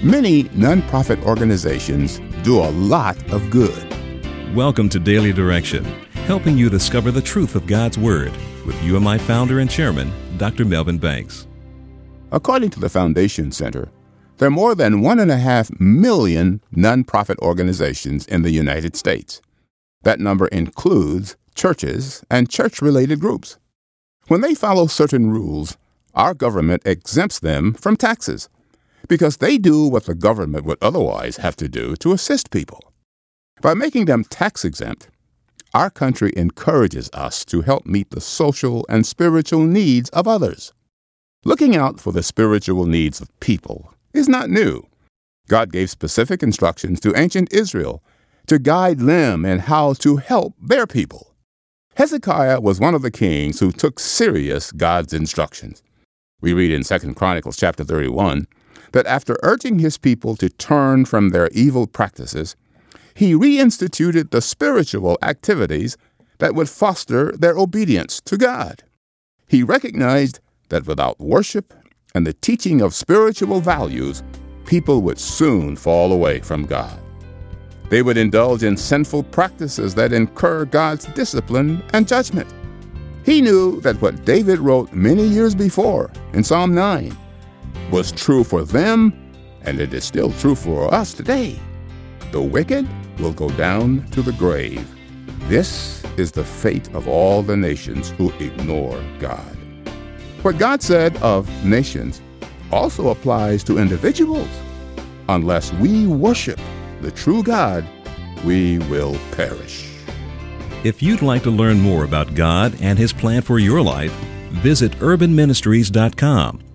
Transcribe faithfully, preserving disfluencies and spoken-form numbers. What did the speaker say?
Many nonprofit organizations do a lot of good. Welcome to Daily Direction, helping you discover the truth of God's Word with U M I founder and chairman, Doctor Melvin Banks. According to the Foundation Center, there are more than one and a half million nonprofit organizations in the United States. That number includes churches and church-related groups. When they follow certain rules, our government exempts them from taxes because they do what the government would otherwise have to do to assist people. By making them tax-exempt, our country encourages us to help meet the social and spiritual needs of others. Looking out for the spiritual needs of people is not new. God gave specific instructions to ancient Israel to guide them in how to help their people. Hezekiah was one of the kings who took serious God's instructions. We read in Second Chronicles chapter thirty-one that after urging his people to turn from their evil practices, he reinstituted the spiritual activities that would foster their obedience to God. He recognized that without worship and the teaching of spiritual values, people would soon fall away from God. They would indulge in sinful practices that incur God's discipline and judgment. He knew that what David wrote many years before in Psalm nine was true for them, and it is still true for us today. The wicked will go down to the grave. This is the fate of all the nations who ignore God. What God said of nations also applies to individuals. Unless we worship the true God, we will perish. If you'd like to learn more about God and His plan for your life, visit urban ministries dot com